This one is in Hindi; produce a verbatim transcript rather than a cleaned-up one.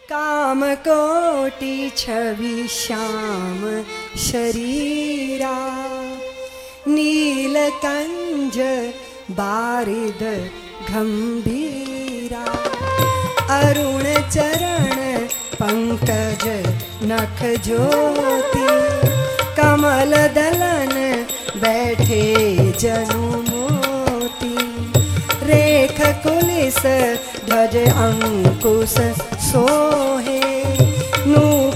काम कोटि छवि श्याम शरीरा, नीलकंज बारिद गंभीरा, अरुण चरण पंकज नख ज्योति, कमल दलन बैठे जनु मोती, रेख कुलिस ध्वज अंकुश सोहे, नूपुर